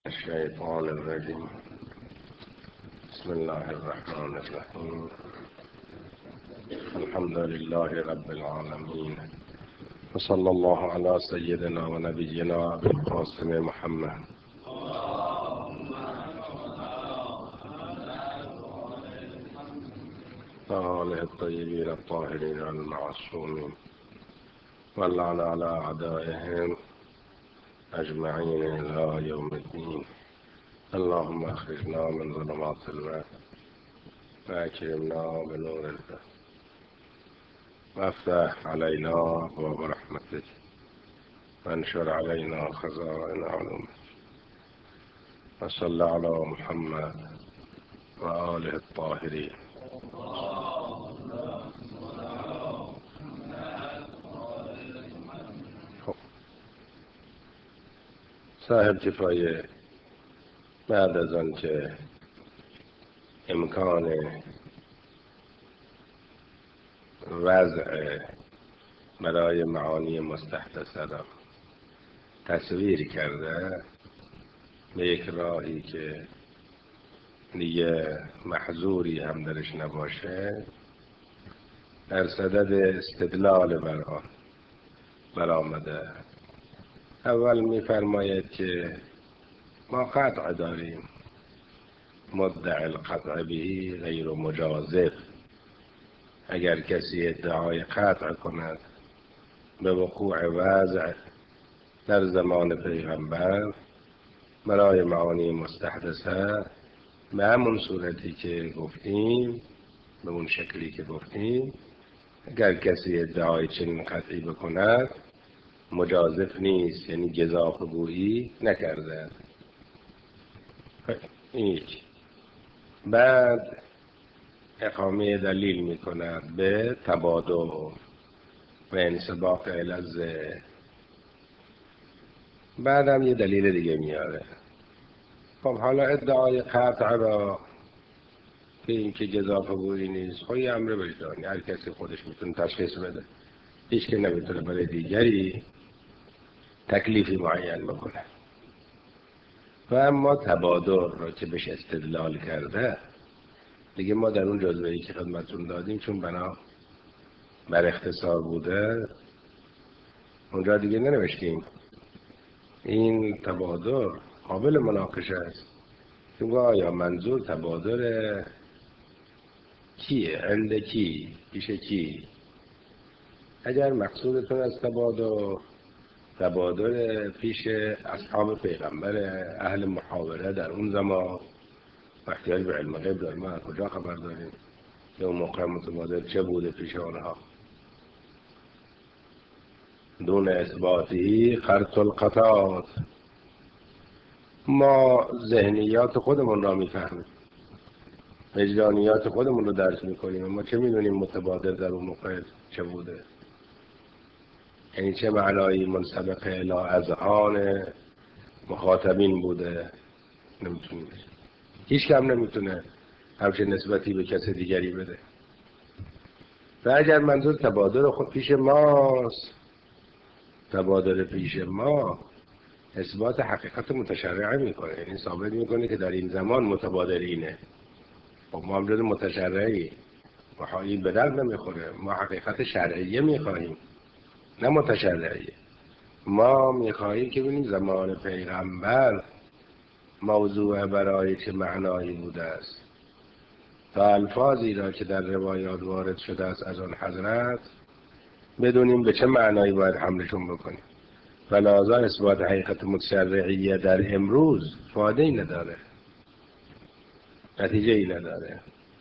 الشيطان الرجيم. بسم الله الرحمن الرحيم. الحمد لله رب العالمين، وصلى الله على سيدنا ونبينا أبي القاسم محمد وآله الطيبين الطاهرين المعصومين، واللعن على أعدائهم أجمعين إلى يوم الدين. اللهم أخرجنا من ظلمات الوهم وأكرمنا بنور الفهم، وافتح علينا أبواب رحمتك، وانشر علينا خزائن علومك. وصل على محمد وآله الطاهرين. صاحب کفایه بعد از آن که امکان وضع برای معانی مستحدثه را تصویر کرده به یک راهی که دیگه محظوری هم درش نباشه، در صدد استدلال بر آن برآمده. اول می‌فرماید که ما قطع داریم، مدعی القطع به غیر مجازف. اگر کسی ادعای قطع کند به وقوع وضع در زمان پیغمبر برای معانی مستحدثه به همون صورتی که گفتیم، به اون شکلی که گفتیم، اگر کسی ادعای چنین قطعی بکند مجازف نیست، یعنی گزافه گویی نکرده. هیچ. بعد اقامه دلیل میکند به تبادل و انسباق الزه. بعدم یه دلیل دیگه میاره. خب حالا ادعای قطع را که این که گزافه گویی نیست، خب یه امر وجدانی، هر کسی خودش میتونه تشخیص بده، هیچ که نمیتونه برای دیگری تکلیفی معین بکنه. و اما تبادل را که بهش استدلال کرده دیگه، ما در اون جزوه‌ای که خدمتتون دادیم چون بنا بر اختصار بوده اونجا دیگه ننوشتیم. این تبادل قابل مناقشه است، چون آیا منظور تبادل کیه؟ عند کی؟ پیش کی؟ اگر مقصودتون از تبادل پیش اصحاب پیغمبر، اهل محاوره در اون زمان، احتیاج به علم غیب داریم، ما کجا خبر داریم که اون موقع متبادل چه بوده پیش آنها؟ دون اثباتی خرط القطعات. ما ذهنیات خودمون را میفهمیم، وجدانیات خودمون رو درس میکنیم، ما چه میدونیم متبادل در اون موقع چه بوده؟ یعنی چه معنایی منسبق الی اذهان مخاطبین بوده؟ نمیتونیم. هیچ کم نمیتونه همچین نسبتی به کسی دیگری بده. و اگر منظور تبادل خود پیش ماست، تبادل پیش ما اثبات حقیقت متشرعه میکنه، یعنی ثابت میکنه که در این زمان متبادل اینه. خب ما هم جز متشرعی، ما این به درد نمیخوره، ما حقیقت شرعیه میخواهیم نه متشرعیه. ما میخواهیم که ببینیم زمان پیغمبر موضوع برای چه معنایی بوده است، تا الفاظی را که در روایات وارد شده است از آن حضرت بدونیم به چه معنایی باید حملشون بکنیم. فلازا اثبات حقیقت متشرعیه در امروز فایده ای نداره، نتیجه ای نداره.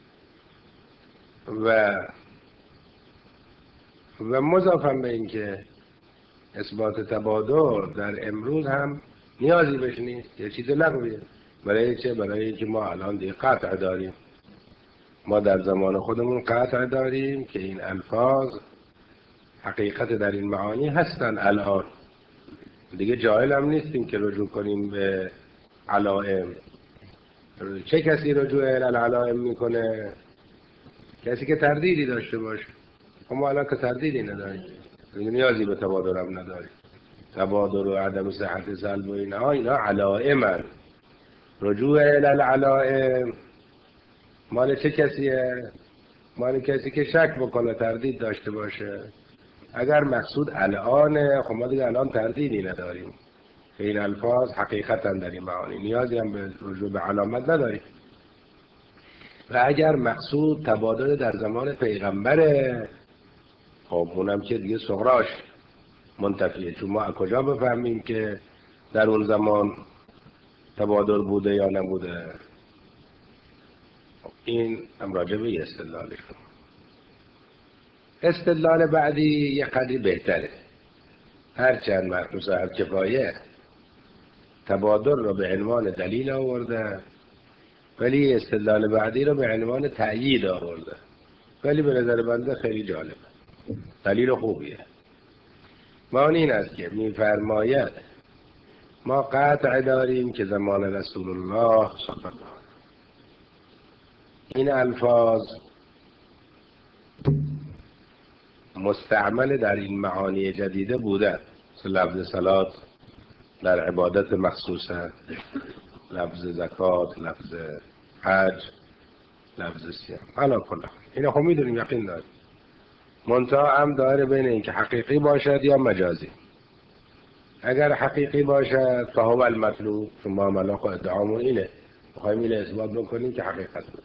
و مضافاً به این که اثبات تبادل در امروز هم نیازی بهش نیست، یه چیز لغویه. برای چه؟ برای اینکه ما الان دیگه قطع داریم، ما در زمان خودمون قطع داریم که این الفاظ حقیقت در این معانی هستن. الان دیگه جاهل هم نیستیم که رجوع کنیم به علائم. چه کسی رجوع العلائم میکنه؟ کسی که تردیدی داشته باشه. ما الان که تردیدی نداریم، نیازی به تبادل هم نداریم. تبادل و عدم صحت سلب و اینها علائمن، رجوع الی العلائم مال چه کسیه؟ مال کسی که شک بکنه، تردید داشته باشه. اگر مقصود الانه، خب ما دیگه الان تردیدی نداریم، این الفاظ حقیقتا در این معانی نیازی هم به رجوع به علامت نداریم. و اگر مقصود تبادل در زمان پیغمبره، خب اونم که دیگه صغراش منتفیه، چون ما از کجا بفهمیم که در اون زمان تبادل بوده یا نبوده؟ این هم راجع به استدلالش. استدلال بعدی یه قدری بهتره، هرچند محفوظ الکفایه تبادل رو به عنوان دلیل آورده، ولی استدلال بعدی رو به عنوان تأیید آورده، ولی به نظر بنده خیلی جالبه، دلیل خوبیه. ما این است که می‌فرماید ما قطع داریم که زمان رسول الله صلی الله علیه و این الفاظ مستعمل در این معانی جدیده بوده، لفظ صلات در عبادت مخصوصه، لفظ زکات، لفظ حج، لفظ سیام، حالا کلا اینا خب میدونیم، یقین داریم. منتها هم داره بین این که حقیقی باشد یا مجازی. اگر حقیقی باشد فهو المطلوب، چون ما ملاک و ادعامون اینه، میخوایم اینه اثبات بکنیم که حقیقت بوده.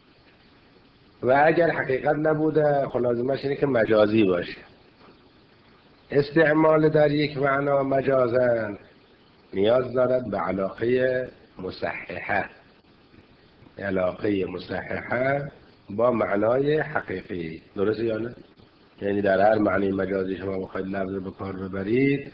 و اگر حقیقت نبوده خب لازمش اینه که مجازی باشه. استعمال در یک معنا مجازن نیاز دارد به علاقه مصححه، علاقه مصححه با معنای حقیقی. درسته یا نه؟ یعنی در هر معنی مجازی شما بخواید لفظ به کار ببرید،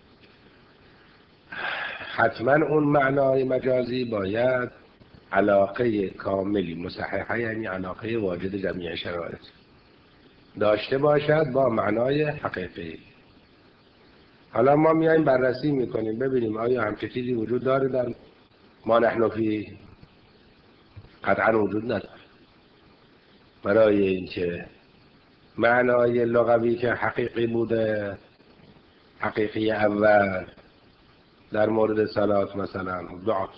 حتما اون معنای مجازی باید علاقه کاملی مصححه، یعنی علاقه واجد جمیع شرایط داشته باشد با معنای حقیقی. حالا ما میایم بررسی میکنیم ببینیم آیا همچه چیزی وجود داره در ما نحن فی؟ قطعا وجود نداره. برای اینکه معنای لغوی که حقیقی بوده، حقیقی اول در مورد صلات مثلا دعاست،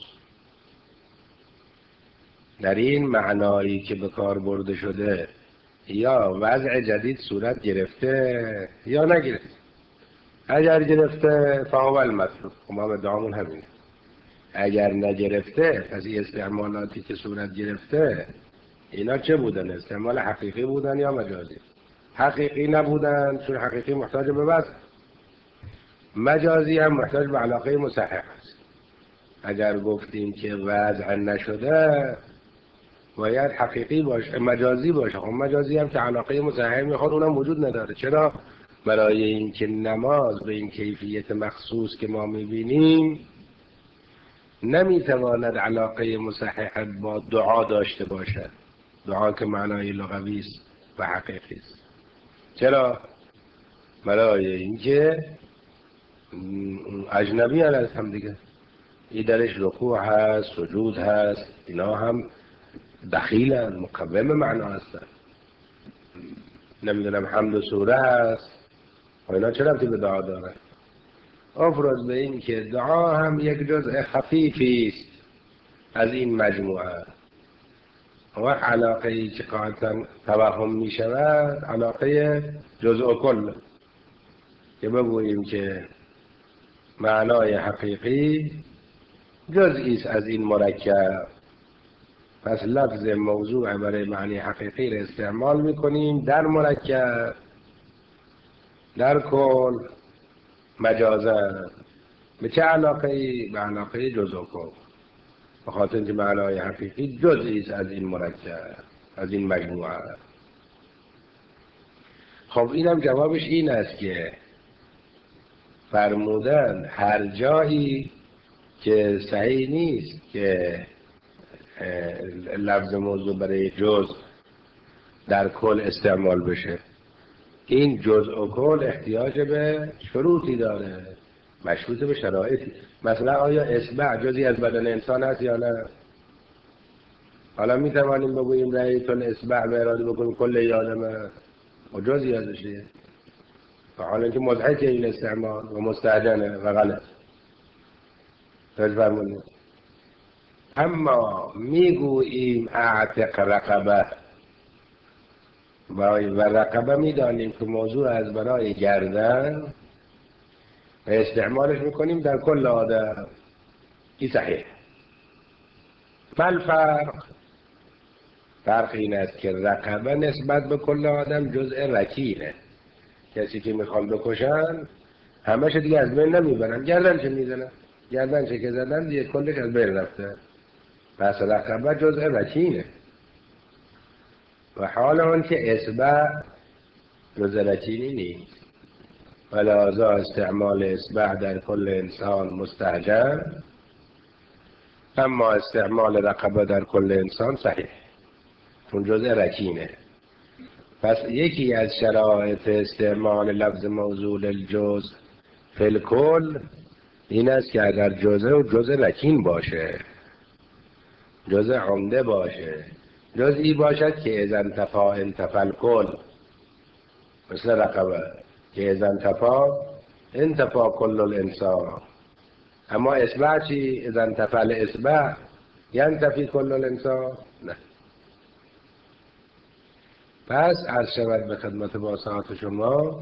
در این معنایی که به کار برده شده یا وضع جدید صورت گرفته یا نگرفته. اگر گرفته فهو المطلوب، ما به دعامون همینه. اگر نگرفته، پس این استعمالاتی که صورت گرفته اینا چه بودن؟ استعمال حقیقی بودن یا مجازی؟ حقیقی نبودن، چون حقیقی محتاج به وضع، مجازی هم محتاج به علاقه مصحح است. اگر گفتیم که وضع نشده باید حقیقی باشه، مجازی باشه. خب مجازی هم که علاقه مصحح میخواد اونم وجود نداره. چرا؟ برای اینکه نماز به این کیفیت مخصوص که ما میبینیم نمیتواند علاقه مصحح با دعا داشته باشد، دعا که معنای لغوی است و حقیقی است. چرا؟ برای اینکه اجنبی هست هم دیگه، این درش رکوع هست، سجود هست، اینا هم دخیلن، مقوم معنا هستن. نمیدونم حمد و سوره هست و اینا چرا ربطی به دعا داره؟ افرض به این که دعا هم یک جزء خفیفی است از این مجموعه، و علاقه ای که قاعدتا توهم می شود علاقه جزء کل، که بگوییم که معنای حقیقی جزئی است از این مرکب، پس لفظ موضوع برای معنی حقیقی را استعمال میکنیم در مرکب، در کل مجازا. به چه علاقه ای؟ به علاقه جزء کل، به خاطر اینکه معنای حقیقی جزئی است از این مرکب، از این مجموعه. خب اینم جوابش این است که فرمودن هر جایی که صحیح نیست که لفظ موضوع برای جزء در کل استعمال بشه، این جزء و کل احتیاج به شروطی داره، مشروط به شرایطی. مثلا آیا اصبع جزئی از بدن انسان هست یا نه؟ حالا می توانیم بگوییم رأیتون اصبع به اراده بکنیم کل آدمه و جزئی ازشه، حالا اینکه مضحک این استعمال و مستعجنه و غلط. فرمونید اما میگوییم اعتق رقبه و رقبه میدانیم که موضوع از برای گردن و استعمالش میکنیم در کل آدم. این صحیح. فرق این است که رقبه نسبت به کل آدم جزء رکینه. کسی که میخوان بکشن همش دیگه از بین نمیبرن، گردن چه میزنن، گردن چه که زدن دیگه کلش از بین رفته. پس رقبه جزء رکینه و حال اون که اصبع جزء رکینی نیست. ولذا استعمال اصبع در کل انسان مستحجن، اما استعمال رقبه در کل انسان صحیح، چون جزء رکینه. پس یکی از شرایط استعمال لفظ موصول الجزء فی الکل این است که اگر جزء رکین باشه، جزء عمده باشه، جزئی باشد که اذا انتفى الکل، مثل رقبه که اذا انتفى کل الانسان. اما اصبع چی؟ اذا انتفى الاصبع ینتفی کل الانسان؟ نه. پس عرض شود به خدمت باسطات شما،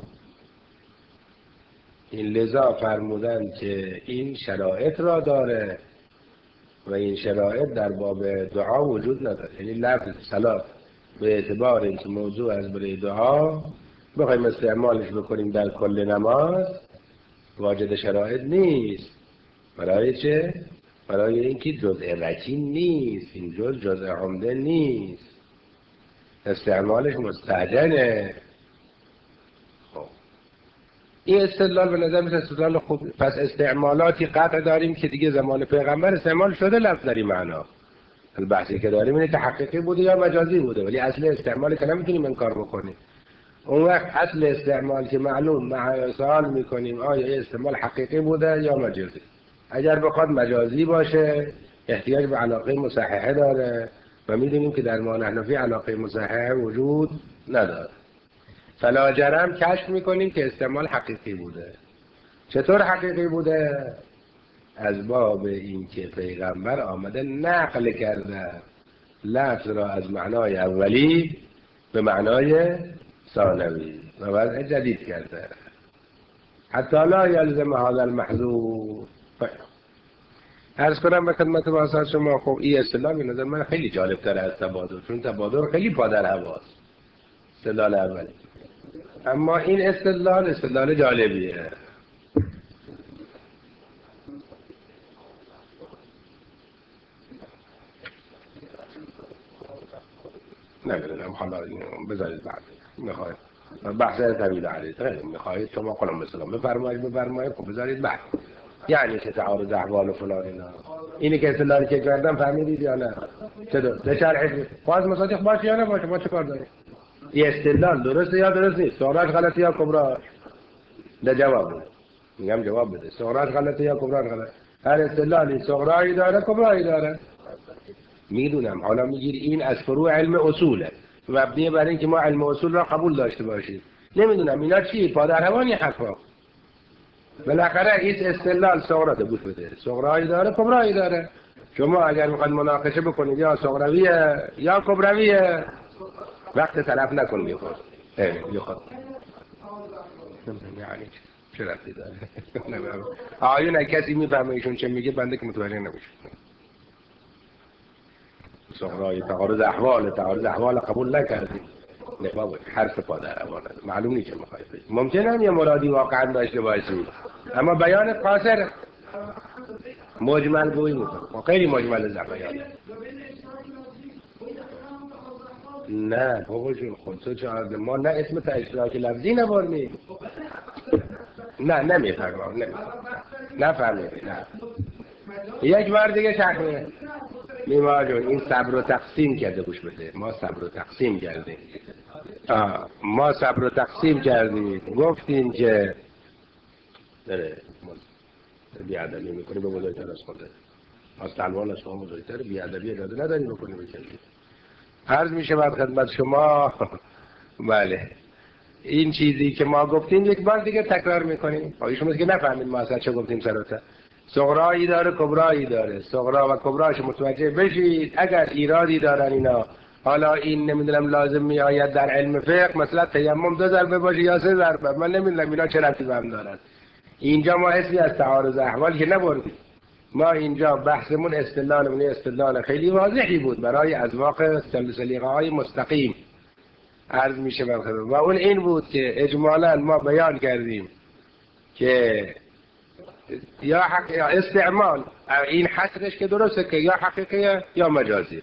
این لذا فرمودن که این شرایط را داره و این شرایط در باب دعا وجود نداره. یعنی لفظ صلات به اعتبار اینکه موضوع از برای دعا بخوایم استعمالش بکنیم در کل نماز واجد شرایط نیست. برای چه؟ برای اینکه جزء رکین نیست، این جزء عمده نیست، استعمالش مستعجله. خب این استدلال به نظر میاد استدلال خوب. پس استعمالاتی قطع داریم که دیگه زمان پیغمبر استعمال شده لفظ در این معنا. البحثی که داریم اینه که حقیقی بوده یا مجازی بوده، ولی اصل استعمال که نمیتونیم انکار بکنیم. اون وقت اصل استعمال که معلوم سوال میکنیم آیا این استعمال حقیقی بوده یا مجازی. اگر بخواد مجازی باشه احتیاج به علاقه مصححه داره و میدونیم که در ما نحنفی علاقه مصححه وجود نداره. فلا جرم کشف میکنیم که استعمال حقیقی بوده. چطور حقیقی بوده؟ از باب این که پیغمبر آمده نقل کرده لفظ را از معنای اولی به معنای ثانوی و وضع جدید کرده. حتی لا یلزم هذا المحذوف. عرض کنم به خدمت باسطات شما، خب این اصطلاح به نظر من خیلی جالب تر از تبادل، چون تبادل خیلی پادر هواست استدلال اولی. اما این استدلال جالبیه. نمیدونم، حالا بذارید بعد میخواید بحث طویل عریض میخواید شما قلم بسلام بفرمایید خب بذارید بعد. یعنی که تعارض احوال و فلان اینا، اینی که استدلالی که کردم فهمیدید یا نه؟ چه شرحی باز مصادیق باشه یا نباشه، ما چه کار داریم؟ این استدلال درسته یا درست نیست؟ صغراش غلطه یا کبراش؟ ده جواب بده. میگم جواب بده. صغراش غلطه یا کبراش غلطه؟ هر استدلالی صغرایی داره کبرایی داره. میدونم. حالا میگیر این از فروع علم اصوله، مبنی بر اینکه ما علم اصول را قبول داشته باشیم. نمیدونم اینا چی پادر هوانی حرفا. بالاخره این استدلال صغرا گوش بده، صغرایی داره کبرایی داره. شما اگر میخواید مناقشه بکنید یا صغرویه یا کبرویه وقت تلف نکنید. یخواد یعنی چه رفتی داره؟ آیون کسی میفهمه ایشون چه میگه، بنده که متوجه نمیشه. صغرای تعارض احوال قبول نکردیم. نه بابا حرف پادر اوانه معلوم نیست چه میخواید بگید. ممکنه یه مرادی واقعا داشته باشید اما بیان قاصر مجمل گویی میکنه، خیلی مجمل بیان. نه بابا جون خود تو چه عرض ما نه اسم اشتراک لفظی نبرمیم. نه نمیفرمام نفهمیدی. نه یک بار دیگه شرح میما جون این صبر و تقسیم کرده. گوش بده، ما صبر و تقسیم کردیم. گفتیم که داره بیادبی میکنی به بزرگتر از خوده، از تلوان از شما بزرگتر بیادبی اجازه نداری بکنی بکنی. عرض میشه بعد خدمت شما بله این چیزی که ما گفتیم یک بار دیگه تکرار میکنیم. آیا شما دیگه نفهمید ما اصلا چه گفتیم سرتا؟ صغرایی داره کبرایی داره. صغرا و کبراش متوجه بشید. اگر ایرادی دارن اینا، حالا این نمیدونم لازم میآید در علم فقه مثلا تیمم 2 ضربه باشه یا 3 ضربه، من نمیدونم اینا چه ربطی به هم دارن. اینجا ما حسی از تعارض احوال که نبردیم. ما اینجا بحثمون استدلالمون استدلال خیلی واضحی بود برای از واقع سلیقه های مستقیم عرض میشه و اون این بود که اجمالا ما بیان کردیم که یا استعمال این حصرش که درسته که یا حقیقیه یا مجازی.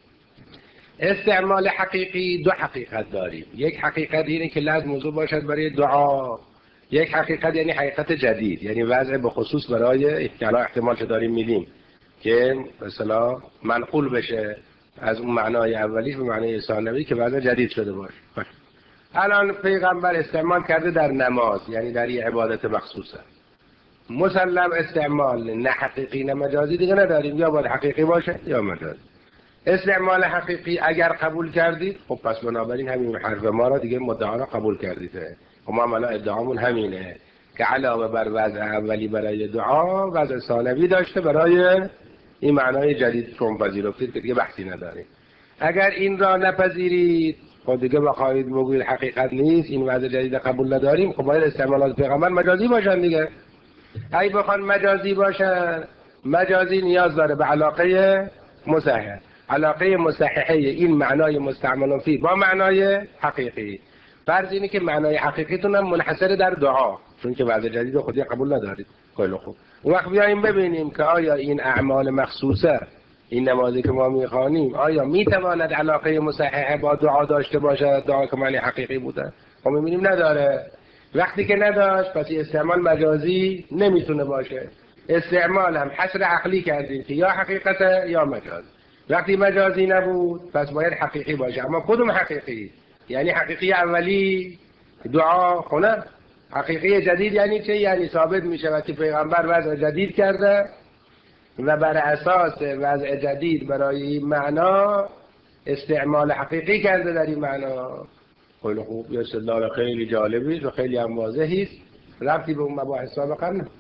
استعمال حقیقی 2 حقیقت داریم. یک حقیقت اینه که لازم موضوع باشد برای دعا. یک حقیقت یعنی حقیقت جدید، یعنی وضع به خصوص برای احتمال که داریم میدیم که مثلا منقول بشه از اون معنای اولیش به معنای ثانوی که وضع جدید شده باشه. الان پیغمبر استعمال کرده در نماز، یعنی در یه عبادت مخصوصه. مسلم استعمال نه حقیقی نه مجازی دیگه نداریم، یا باید حقیقی باشه یا مجازی. استعمال حقیقی اگر قبول کردید خب پس بنابراین همین حرف ما را دیگه مدعا را قبول کردید. خب ما عملا ادعامون همینه که علاوه بر وضع اولی برای دعا، وضع ثانوی داشته برای این معنای جدید چون پذیرفتید که دیگه بحثی نداریم. اگر این را نپذیرید خب دیگه بخواید بگویید حقیقت نیست، این وضع جدید قبول نداریم، خب باید استعمالات پیغمبر مجازی باشن دیگه. اگه بخوان مجازی باشن، مجازی نیاز داره به علاقه مصحح. علاقه مصححه این معنای مستعمل فی با معنای حقیقی. فرض اینه که معنای حقیقیتون هم منحصر در دعا، چون که وضع جدید خودی قبول ندارید. خیلی خوب. اون وقت بیاییم ببینیم که آیا این اعمال مخصوصه، این نمازی که ما میخوانیم، آیا میتواند علاقه مصححه با دعا داشته باشه؟ دعا که معنی حقیقی بوده. خب میبینیم نداره. وقتی که نداشت پس استعمال مجازی نمیتونه باشه. استعمال هم حصر عقلی کردیم که یا حقیقته یا مجاز. وقتی مجازی نبود پس باید حقیقی باشه. اما کدوم حقیقی؟ یعنی حقیقی اولی دعا خونه. حقیقی جدید یعنی چه؟ یعنی ثابت میشه که پیغمبر وضع جدید کرده و بر اساس وضع جدید برای این معنا استعمال حقیقی کرده در این معنا. خیلی خوب. یه استدلال خیلی جالبی و خیلی هم واضحی است. ربطی به اون مباحث سابقا نه.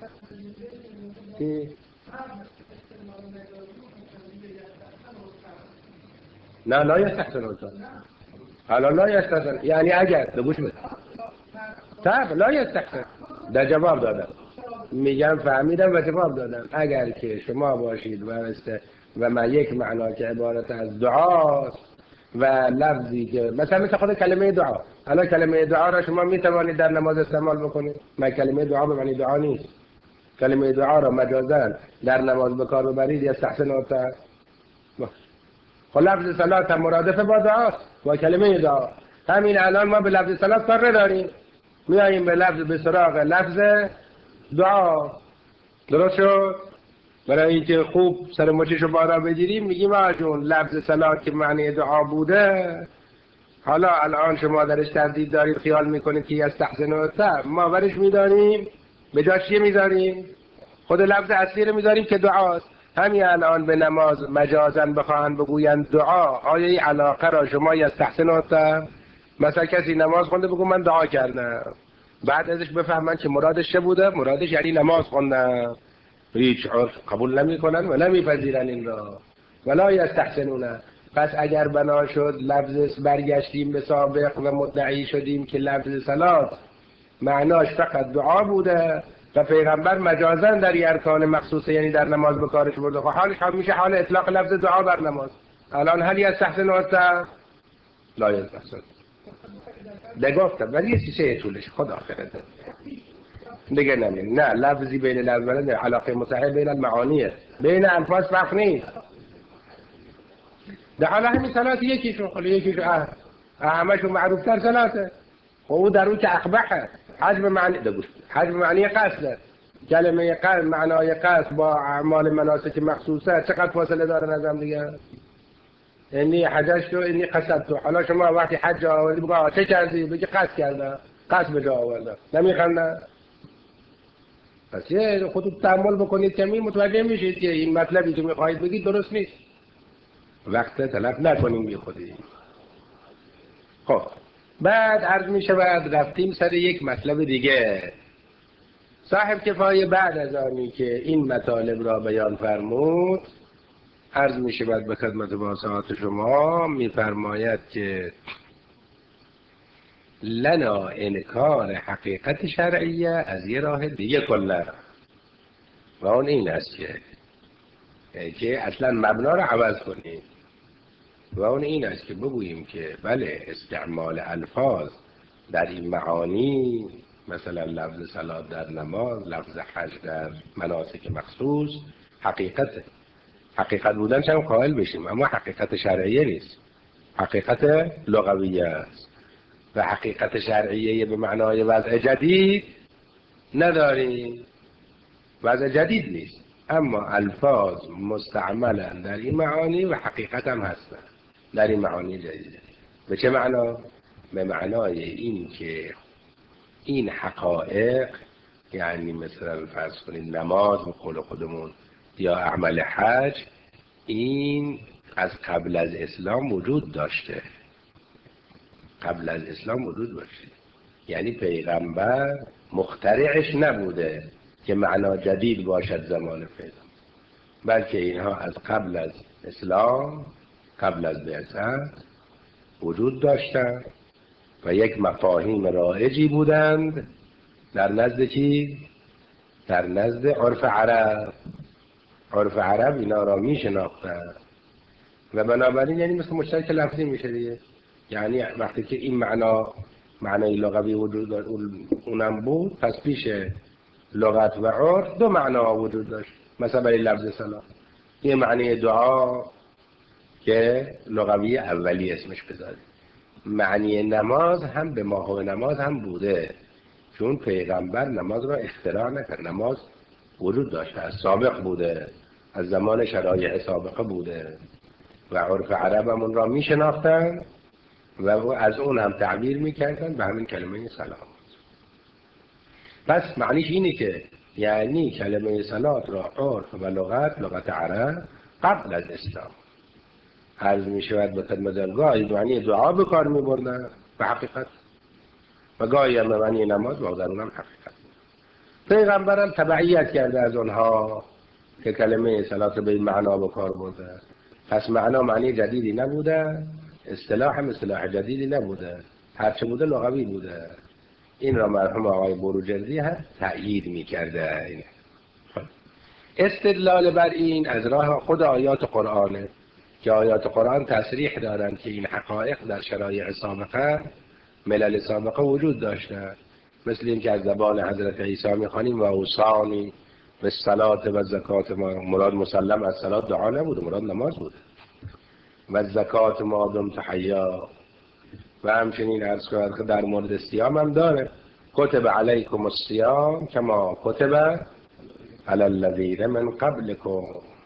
نه لا یستحسن اونجا. حالا لا یستحسن یعنی اگر دو گوش بده. طب لا یستحسن. در جواب دادم. میگم فهمیدم و جواب دادم. اگر که شما باشید و من یک معنا که عبارت از دعاست و لفظی که مثلا مثل خود کلمه دعا، الان کلمه دعا را شما می توانید در نماز استعمال بکنید. من کلمه دعا به معنی دعا نیست. کلمه دعا را مجازاً در نماز به کار ببرید یا استحسن اوتا. خب لفظ صلات هم مرادف با دعاست، با کلمه دعا. همین الان ما به لفظ صلات کار نداریم، میاییم به سراغ لفظ دعا. درست شد؟ برای اینکه خوب سر مچشو بالا بگیریم میگیم آجون لفظ صلات که معنی دعا بوده، حالا الان شما درش تردید دارید، خیال میکنید که یستحسن اوتا، ما برش میداریم به جاش چیه میذاریم؟ خود لفظ اصلی رو میذاریم که دعاست. همین الان به نماز مجازن بخواهن بگویند دعا، آیا این علاقه را شما یستحسن اوتا؟ مثلا کسی نماز خونده بگو من دعا کردم، بعد ازش بفهمن که مرادش چه بوده؟ مرادش یعنی نماز خوندم. هیچ عرف قبول نمیکنن و نمیپذیرن این را، ولا یستحسنونه. پس اگر بنا شد لفظ برگشتیم به سابق و مدعی شدیم که لفظ صلات معناش فقط دعا بوده و پیغمبر مجازن در ارکان مخصوصه یعنی در نماز به کارش برده، خب حالش هم میشه حال اطلاق لفظ دعا بر نماز. الان هل یستحسن اوتا؟ لا یستحسن. گفتم ولی یه چیزه طولش خدا آخرته دیگه نه لفظی بین لفظان علاقه مصاحب بین المعانیه، بین الفاظ فرق نیست. در حالا همین صلات یکیشون همشون معروف تر صلاته. خب او در اون که اقبحه حجم معنی حجم معنی قصده. کلمه قصد معنای قصد با اعمال مناسک مخصوصه چقدر فاصله داره نظام دیگه؟ اینی حجج تو اینی قصد تو. حالا شما وقتی حج آوردی بگو چه کردی؟ بگی قصد کردم، قصد به جا آوردم، نمیخندن؟ پس یه خودت تأمل بکنید کمی متوجه میشید که این مطلبی که میخواهید بگید درست نیست. وقت تلف نکنیم بی خودی. خب بعد عرض میشه بعد رفتیم سر یک مطلب دیگه. صاحب کفایه بعد از آنی که این مطالب را بیان فرمود، عرض می شود به خدمت واسعات شما، میفرماید که لنا انکار حقیقت شرعیه از یه راه دیگه کلا، و اون این است که اصلا مبنا رو عوض کنیم، و اون این است که بگوییم که بله استعمال الفاظ در این معانی، مثلا لفظ صلات در نماز، لفظ حج در مناسک مخصوص، حقیقت بودن هم قائل بشیم، اما حقیقت شرعیه نیست، حقیقت لغویه است. و حقیقت شرعیه به معنای وضع جدید نداریم، وضع جدید نیست، اما الفاظ مستعملن در این معانی و حقیقت هم هستن در این معانی جدیده. به چه معنا؟ به معنای این که این حقایق، یعنی مثلا فرض کنید نماز به قول خودمون یا اعمال حج، این از قبل از اسلام وجود داشته، قبل از اسلام وجود داشته، یعنی پیغمبر مخترعش نبوده که معنا جدید باشد زمان پیغمبر، بلکه اینها از قبل از اسلام، قبل از بعثت وجود داشتند و یک مفاهیم رایجی بودند در نزد کی؟ در نزد عرف عرب. عرف عرب اینا را می شناختند و بنابراین یعنی مثل مشترک لفظی میشه دیگه، یعنی وقتی که این معنای لغوی وجود داشت اونم بود، پس پیش لغت و عرف دو معنا وجود داشت. مثلا برای لفظ سلام یه معنی دعا که لغوی اولی اسمش بذاریم، معنی نماز هم به ماهو نماز هم بوده، چون پیغمبر نماز را اختراع نکرد، نماز وجود داشته، از سابق بوده، از زمان شرایع سابقه بوده و عرف عرب هم اون را می شناختن و از اون هم تعبیر می کردن به همین کلمه سلام. پس معنیش اینه که یعنی کلمه صلات را عرف و لغت عرب قبل از اسلام عرض می شود به خدمت گاهی معنی دعا به کار می بردن به حقیقت، و گاهی هم معنی نماز و در اونم حقیقت. پیغمبرم تبعیت کرده از اونها که کلمه صلات به این معنا به کار برده، پس معنا معنی جدیدی نبوده، اصطلاح هم اصطلاح جدیدی نبوده، هرچه بوده لغوی بوده. این را مرحوم آقای بروجردی هم تأیید می کرده. استدلال بر این از راه خود آیات قرآنه که آیات قرآن تصریح دارند که این حقایق در شرایع سابقه، ملل سابقه وجود داشته، مثل این که از زبان حضرت عیسی میخوانیم و اوصانی به صلات و زکات، ما مراد مسلم از صلات دعا نبوده، مراد نماز بوده، و زکات ما دمت حیا. و همچنین عرض کرد که در مورد صیام هم داره، کتب علیکم الصیام کما کتب علی الذین من قبلکم.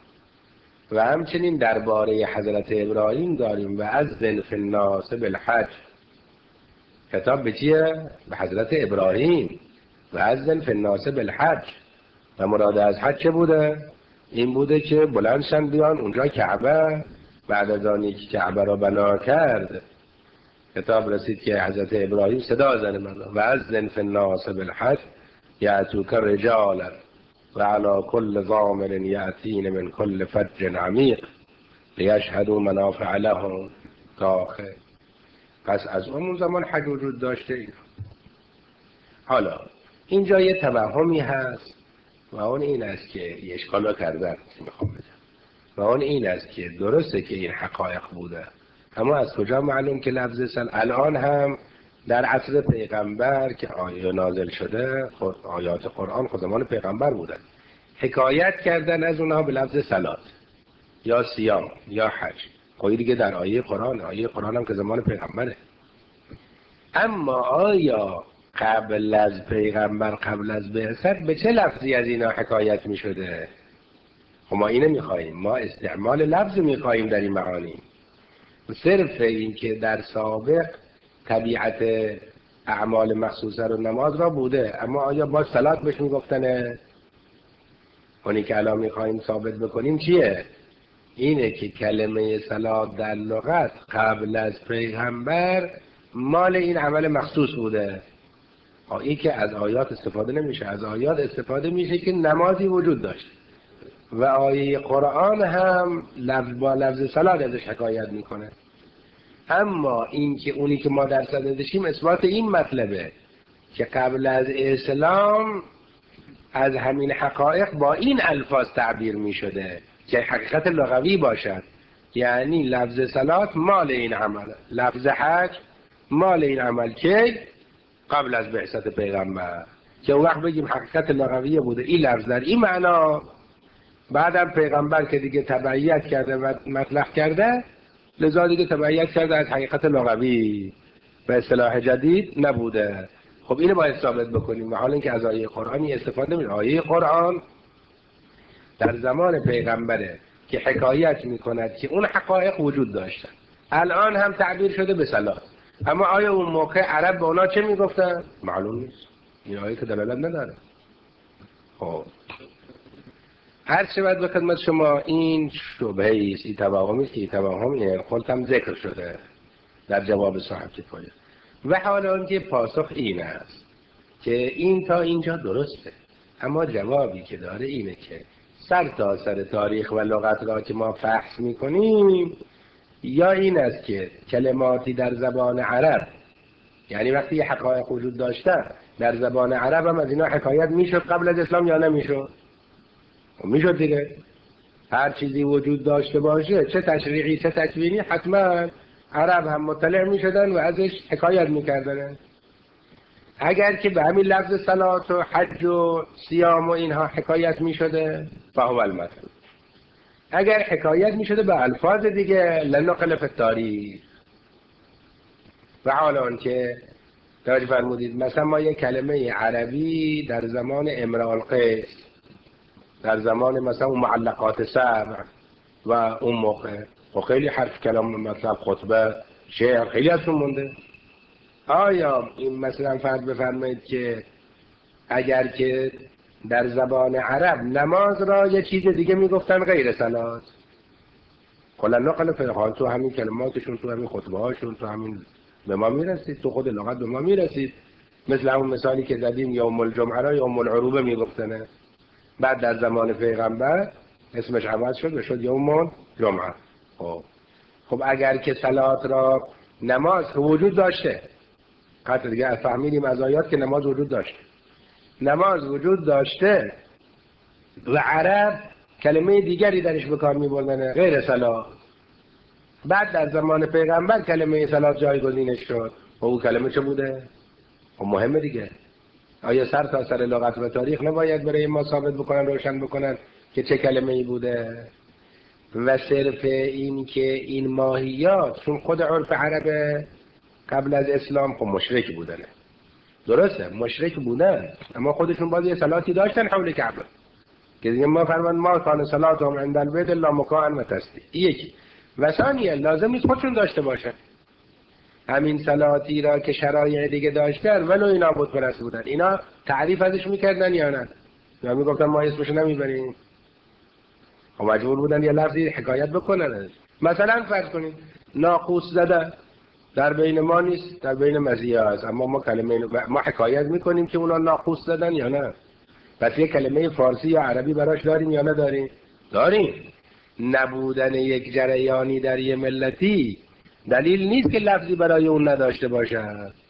و همچنین درباره حضرت ابراهیم داریم و اذن فی الناس بالحج، خطاب به چیه؟ به حضرت ابراهیم، و اذن فی الناس بالحج. و مراد از حج چه بوده؟ این بوده که بلندشن بیان اونجا کعبه، بعد از آنی که کعبه را بنا کرد خطاب رسید که حضرت ابراهیم صدا زنه و اذن فی الناس بالحج یأتوک رجالا و علی کل ضامر یأتین من کل فج عمیق لیشهدوا منافع لهم تا آخر. پس از اون زمان حج وجود داشته. حالا اینجا یه توهمی هست و اون این است که اشکالا کردن میخوام بگم، و اون این است که درسته که این حقایق بوده، اما از کجا معلوم که لفظ الان هم در عصر پیغمبر که آیه نازل شده، خود آیات قرآن خود زمان پیغمبر بودن، حکایت کردن از اونها به لفظ صلات یا صیام یا حج، خواهی دیگه در آیه قرآن هم که زمان پیغمبره. اما آیا قبل از پیغمبر، قبل از بعثت به چه لفظی از اینا حکایت می شده؟ خب ما اینه میخواییم، ما استعمال لفظ میخواییم در این معانی. صرف این که در سابق طبیعت اعمال مخصوصه رو نماز را بوده، اما آیا با صلات بهش میگفتنه؟ اونی که الان میخواییم ثابت بکنیم چیه؟ اینه که کلمه صلات در لغت قبل از پیغمبر مال این عمل مخصوص بوده، این که از آیات استفاده نمیشه، از آیات استفاده میشه که نمازی وجود داشت و آیه قرآن هم لفظ با لفظ صلات ازش حکایت میکنه. اما این که اونی که ما در صدد داشتیم اثبات این مطلبه که قبل از اسلام از همین حقایق با این الفاظ تعبیر می شده که حقیقت لغوی باشد، یعنی لفظ صلات مال این عمل، لفظ حج مال این عمل که قبل از بعثت پیغمبر، که اون وقت بگیم حقیقت لغوی بوده این لفظ در این معنا، بعدم پیغمبر که دیگه تبعیت کرده و مطلق کرده لذا دیگه تبعیت کرده از حقیقت لغوی به اصطلاح جدید نبوده. خب اینو باید ثابت بکنیم و حالا اینکه از آیه قرآنی استفاده نمی‌کنیم. آیه قرآن در زمان پیغمبره که حکایت میکند که اون حقایق وجود داشتن، الان هم تعبیر شده به صلات. اما آیا اون موقع عرب به اونا چه میگفتن؟ معلوم نیست، این آیه که دلالت نداره. خب هر چه باید به خدمت شما این شبهه است، این توهمی است که این توهم خودم ذکر شده در جواب صاحب کفایه. و حالا اینکه پاسخ این است که این تا اینجا درسته، اما جوابی که داره اینه که سر تا سر تاریخ و لغت را که ما فحص میکنیم، یا این است که کلماتی در زبان عرب، یعنی وقتی یه حقایق وجود داشته در زبان عرب هم از اینا حکایت میشد قبل از اسلام یا نمیشد؟ میشد دیگه. هر چیزی وجود داشته باشه چه تشریعی چه تکوینی حتما عرب هم مطلع میشدن و ازش حکایت میکردن. اگر که به همین لفظ صلات و حج و صیام و اینها حکایت میشده فهو المطلوب. اگر حکایت میشده به الفاظ دیگه لنقل فی التاریخ. و حالا آن که توجه فرمودید مثلا ما یک کلمه عربی در زمان امرأ القیس، در زمان مثلا اون معلقات سبع و اون موقع و خیلی حرف کلام مثلا خطبه شعر خیلی ازشون مونده. آیا این مثلا فرض بفرمایید که اگر که در زبان عرب نماز را یه چیز دیگه میگفتن غیر صلات، کلا نقل فرقان تو همین کلماتشون، تو همین خطبه هاشون، تو همین به ما میرسید، تو خود لغت به ما میرسید. مثل همون مثالی که زدیم یوم الجمعه را یوم العروبه میگفتنه، بعد در زمان پیغمبر اسمش عوض شد و شد یوم جمعه. خب اگر که صلات را نماز وجود داشته، قطع دیگه فهمیدیم از آیات که نماز وجود داشته، نماز وجود داشته و عرب کلمه دیگری درش به کار می‌بردن غیر صلات، بعد در زمان پیغمبر کلمه صلات جایگزینش شد، و اون کلمه چه بوده؟ خب مهمه دیگه. آیا سر تا سر لغت و تاریخ نباید برای ما ثابت بکنن، روشن بکنن که چه کلمه‌ای بوده؟ و صرف این که این ماهیات چون خود عرف عرب قبل از اسلام خب مشرک بودنه، درسته مشرک بودن، اما خودشون باز یه صلاتی داشتن حول کعبه که دیگه ما فرمان ما کان صلاتهم عند البیت الا مکاء و تسبیح. یکی و ثانیه لازم نیست خودشون داشته باشن همین صلاتی را که شرایع دیگه داشتن، ولو اینا بت پرست بودن، اینا تعریف ازش میکردن یا نه؟ یا میگفتن ما اسمش نمیبریم؟ خب مجبور بودن یه لفظی حکایت بکنن. مثلا فرض کنید ناقوس زده در بین ما نیست، در بین مزیه هست، اما ما حکایت میکنیم که اونا ناقوس زدن یا نه؟ پس یه کلمه فارسی یا عربی براش داریم یا نداریم؟ داریم. نبودن یک جریانی در یه ملتی دلیل نیست که لفظی برای اون نداشته باشه.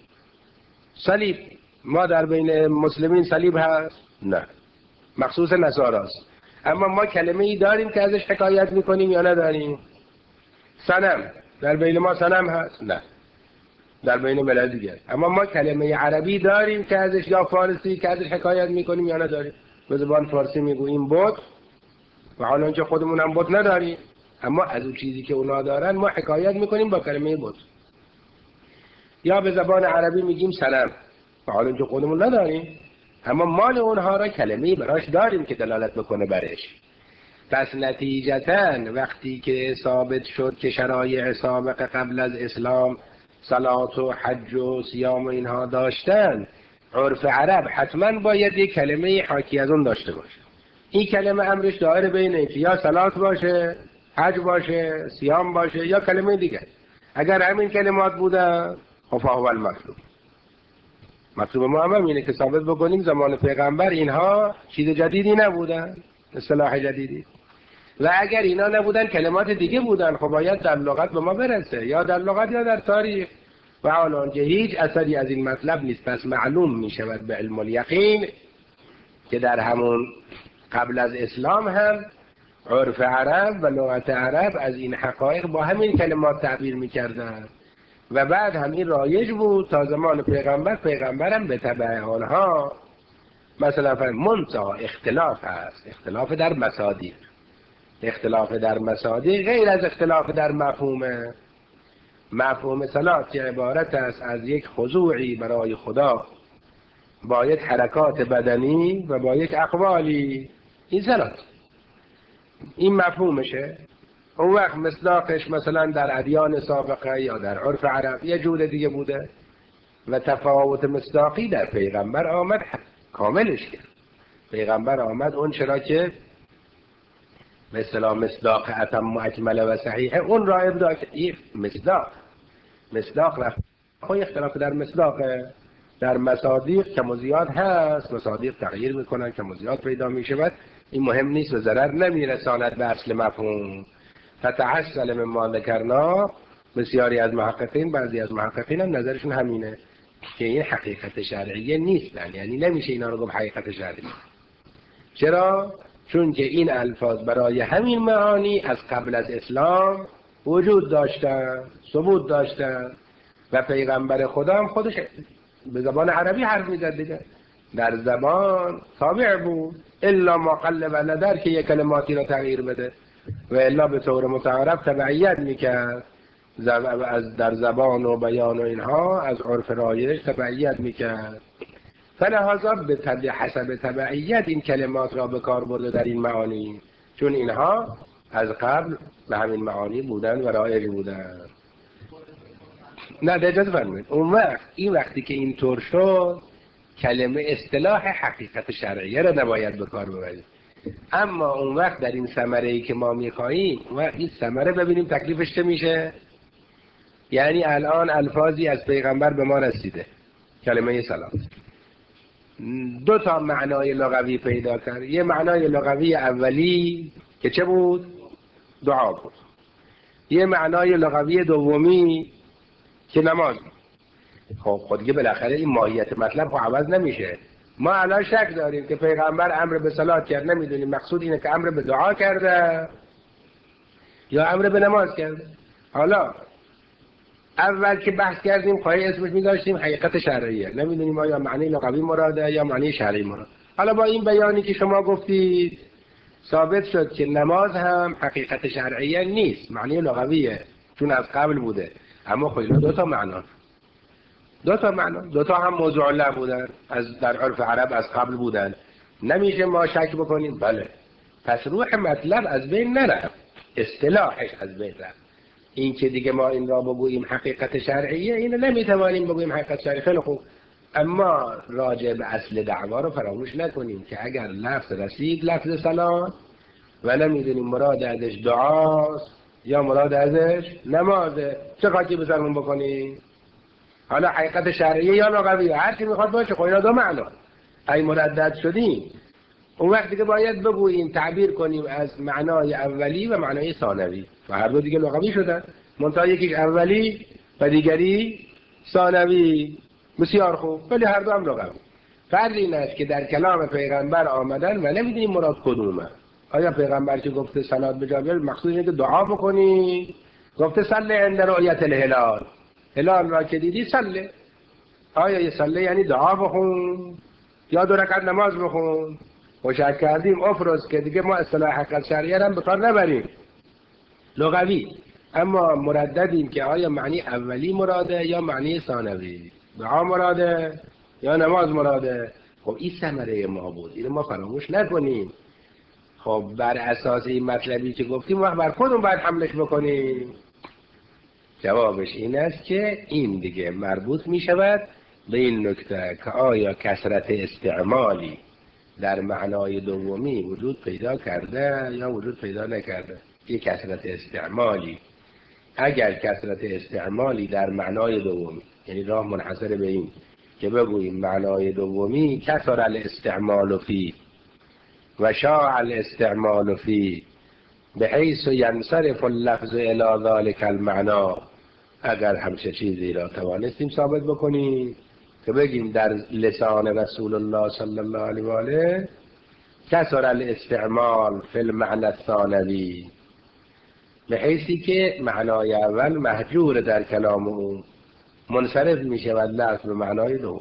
صلیب ما در بین مسلمین صلیب هست؟ نه، مخصوص نصاراست. اما ما کلمه ای داریم که ازش حکایت میکنیم یا نداریم؟ صنم در بین ما صنم هست؟ نه، در بین ملل دیگه. اما ما کلمه عربی داریم که ازش، یا فارسی که ازش حکایت میکنیم یا نداریم؟ به زبان فارسی میگوییم بت و حالا اینجا خودمون هم بت نداریم، اما از اون چیزی که اونا دارن ما حکایت میکنیم با کلمه بت. یا به زبان عربی میگیم صنم و حالا اینجا خودمون نداریم، اما مال اونها را کلمه‌ای براش داریم که دلالت بکنه برش. پس نتیجتاً وقتی که ثابت شد که شرایع سابق قبل از اسلام صلات و حج و صیام و اینها داشتن، عرف عرب حتما باید یک کلمه حاکی از اون داشته باشه. این کلمه امرش دایر بین اینکه یا صلات باشه، حج باشه، صیام باشه، یا کلمه دیگه. اگر همین کلمات بودن خب فهو المطلوب. مطلوب ما هم اینه که ثابت بکنیم زمان پیغمبر اینها چیز جدیدی نبودن، اصطلاح جدیدی. و اگر اینا نبودن کلمات دیگه بودن، خب باید در لغت به ما برسه، یا در لغت یا در تاریخ. و حالا که هیچ اثری از این مطلب نیست، پس معلوم می شود به علم الیقین که در همون قبل از اسلام هم عرف عرب و لغت عرب از این حقایق با همین کلمات تعبیر می کردن و بعد همین رایج بود تا زمان پیغمبرم به تبع آنها. مثلا منتها اختلاف هست، اختلاف در مصادیق. اختلاف در مصادیق غیر از اختلاف در مفهومه. مفهوم صلات که عبارت است از یک خضوعی برای خدا با یک حرکات بدنی و با یک اقوالی، این صلات، این مفهومشه. اون وقت مصداقش مثلا در ادیان سابقه یا در عرف عرب یه جور دیگه بوده و تفاوت مصداقی در پیغمبر آمد کاملش کرد. پیغمبر آمد اون چرا که به اصطلاح مصداق اتم و اکمل و صحیح اون را ابداع کرد. این مصداق رفت خواهی اختلاف در مصداق. در مصادیق کم و زیاد هست، مصادیق تغییر میکنن، کم و زیاد پیدا میشود، این مهم نیست و ضرر نمیرساند به اصل مفهوم. فتحصل مما ذکرنا، بسیاری از محققین، بعضی از محققین هم نظرشون همینه که این حقیقت شرعیه نیستن، یعنی نمیشه اینا رو گفت حقیقت شرعیه. چرا؟ چون که این الفاظ برای همین معانی از قبل از اسلام وجود داشتن، ثبوت داشتن و پیغمبر خدا هم خودش به زبان عربی حرف میزد دیگه، در زبان تابع بود، الا ما قل و ندر که یک کلماتی را تغییر بده و الا به طور متعارف تبعیت میکرد، از در زبان و بیان و اینها از عرف رایج تبعیت میکرد. فلهذا به حسب تبعیت این کلمات را به کار برده در این معانی، چون اینها از قبل به همین معانی بودن و رایج بودن. نه اجازه فرمایید، اون وقت این وقتی که اینطور شد کلمه اصطلاح حقیقت شرعیه را نباید به کار ببرید. اما اون وقت در این ثمره‌ای که ما می‌خواهیم و این ثمره ببینیم تکلیفش چه میشه. یعنی الان الفاظی از پیغمبر به ما رسیده، کلمه سلام دو تا معنای لغوی پیدا کرد. یه معنای لغوی اولی که چه بود؟ دعا بود. یه معنای لغوی دومی که نماز. خب دیگه بالاخره این ماهیت مطلب خب عوض نمیشه. ما الان شک داریم که پیغمبر امر به صلات کرد، نمیدونیم مقصود اینه که امر به دعا کرده یا امر به نماز کرده. حالا اول که بحث کردیم خواهی اسمش می‌داشتیم حقیقت شرعیه، نمیدونیم آیا معنی لغوی مراده یا معنی شرعی مراد. حالا با این بیانی که شما گفتید ثابت شد که نماز هم حقیقت شرعیه نیست، معنی لغویه، چون از قبل بوده. اما خیلی دو تا معنا، دو تا هم موضوع له بودن، از در عرف عرب از قبل بودن، نمیشه ما شک بکنیم. بله، پس روح مطلب از بین نرفت، اصطلاحش از بین رفت. این که دیگه ما این را بگوییم حقیقت شرعیه، اینو نمیتوانیم بگوییم حقیقت شرعیه. خیلی خوب، اما راجع به اصل دعوا رو فراموش نکنیم که اگر لفظ رسید، لفظ سلام، و نمیدونیم مراد ازش دعاست یا مراد ازش نمازه، چه خاکی بسرمون بکنیم؟ حالا حقیقت شرعیه یا لغویه، هر چی میخواد باشه، خب اینا دو معنا. ای مردد شدیم، اون وقت دیگه باید بگوییم، تعبیر کنیم از معنای اولی و معنای ثانوی، و هر دو دیگه لغوی شدن، منتها یکیش اولی و دیگری ثانوی. بسیار خوب، ولی هر دو هم لغوی. فرق این است که در کلام پیغمبر آمدن و نمیدونیم مراد کدومه. آیا پیغمبر که گفته صلات به جا بیار مقصود اینه که دعا بکنی؟ گفته صلی عند رؤیت الهلال، هلال را که دیدی صلی. آیا یه صلی یعنی دعا بخون یا 2 رکعت نماز بخون؟ و شک کردیم افرز که دیگه ما اصطلاح حقیقت شرعیه هم به کار نبریم، لغوی. اما مرددیم که آیا معنی اولی مراده یا معنی ثانوی، دعا مراده یا نماز مراده. خب این ثمره ما بود، اینو ما فراموش نکنیم. خب بر اساس این مطلبی که گفتیم وقت بر خودمون باید حملش بکنیم. جوابش این است که این دیگه مربوط می شود به این نکته که آیا کثرت استعمالی در معنای دومی وجود پیدا کرده یا وجود پیدا نکرده. یک کثرت استعمالی، اگر کثرت استعمالی در معنای دومی، یعنی راه منحصر به این که بگوییم معنای دومی کثر الاستعمال فی و شاع الاستعمال فی بحیث ینصرف اللفظ الی ذلک المعنا. اگر همچه چیزی را توانستیم ثابت بکنیم که بگیم در لسان رسول الله صلی الله علیه و آله کثر الاستعمال فی المعنى الثانوی، به حیثی که معنای اول محجور در کلام او، منصرف می شود لفظ به معنای دوم.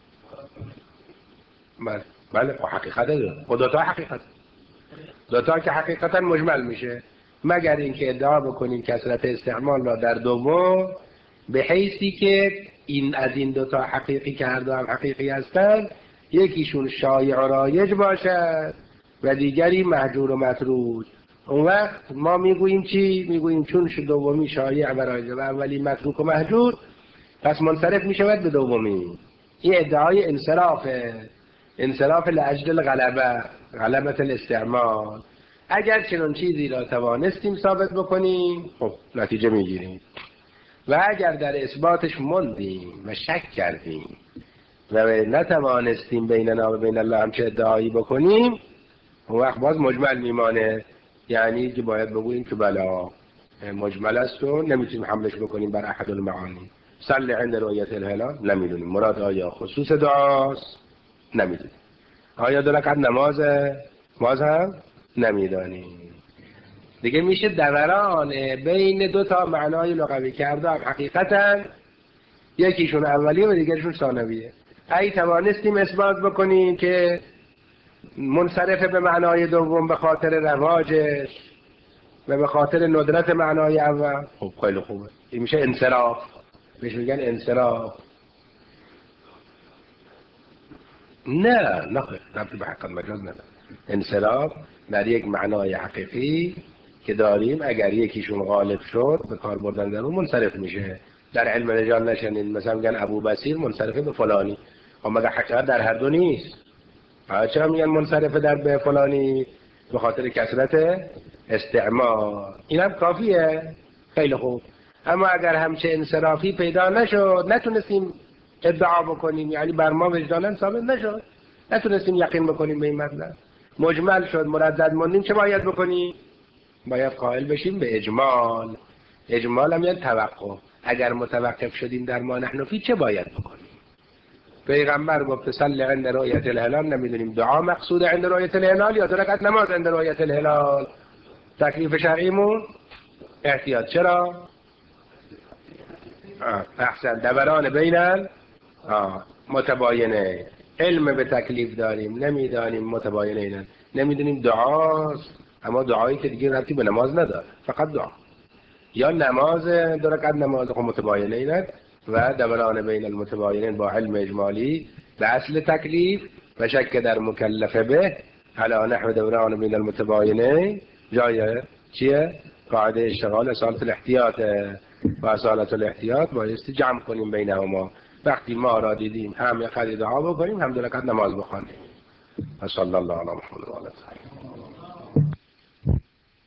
بله حقیقت داره، خودتا حقیقت دوتا که حقیقتا مجمل میشه، مگر اینکه ادعا بکنیم کثرت استعمال را در دوم به حیثی که این از این دوتا حقیقی که هر دو هم حقیقی هستند یکیشون شایع و رایج باشد و دیگری محجور و متروک. اون وقت ما میگوییم چی؟ میگوییم چون دومی شایع و رایج و اولی متروک و محجور، پس منصرف میشود به دومی. این ادعای انصراف لاجل الغلبه، غلبت الاستعمال. اگر چنون چیزی را توانستیم ثابت بکنیم خب نتیجه میگیریم، و اگر در اثباتش موندیم و شک کردیم و نتوانستیم بیننا و بین الله همچه ادعایی بکنیم، اون وقت باز مجمل میمانه. یعنی که باید بگوییم که بلا مجمل است و نمیتونیم حملش بکنیم بر احد المعانی. صلی عند رؤیت الهلال نمیدونیم مراد آیا خصوص دعاست، نمیدونیم آیا دو رکعت نماز هم نمیدانیم. دیگه میشه دوران بین دو تا معنای لغوی کرده هم حقیقتا یکیشون اولیه و دیگرشون ثانویه. ای توانستیم اثبات بکنیم که منصرف به معنای دوم به خاطر رواجش و به خاطر ندرت معنای اول، خب خیلی خوبه، این میشه انصراف، بهش میگن انصراف. نه ربطی به حقیقت مجاز نداره. انصراف در یک معنای حقیقی که داریم اگر یکیشون غالب شد به کار بردن در اون منصرف میشه. در علم رجال نشنید مثلا میگن ابو بصیر منصرفه به فلانی، خب مگر حقیقت در هر دو نیست؟ چرا میگن منصرفه در به فلانی؟ به خاطر کثرت استعمال. اینم کافیه، خیلی خوب. اما اگر همچه انصرافی پیدا نشد، نتونستیم ادعا بکنیم، یعنی بر ما وجداناً ثابت نشد، نتونستیم یقین بکنیم به این مطلب، مجمل شد، مردد موندیم، چه باید بکنیم؟ باید قائل بشیم به اجمال. اجمال هم یعنی توقف. اگر متوقف شدیم در ما نحن فی چه باید بکنیم؟ پیغمبر گفت صلی عند رؤیت الهلال، نمیدونیم دعا مقصود عند رؤیت الهلال یا دو رکعت نماز عند رؤیت الهلال. تکلیف شرعیمون احتیاط. چرا؟ احسن، دوران بین متباینه. علم به تکلیف داریم، نمیدانیم متباینه اینن، نمیدونیم دعاست، اما دعایی که دیگه ربطی به نماز نداره، فقط دعا یا نماز دو رکعت نماز، خب متباینه اینن. و دوران بین المتباینین با علم اجمالی به اصل تکلیف و شک در مکلفه به علی نحو دوران بین المتباینین جای چیه؟ قاعده اشتغال اصالت الاحتیاط و اصالت الاحتیاط بایستی جمع کنیم بینهما. وقتی ما را دیدیم هم یه خرید دعا بکنیم هم دو رکعت نماز بخوانیم. صلی الله علی محمد و آله.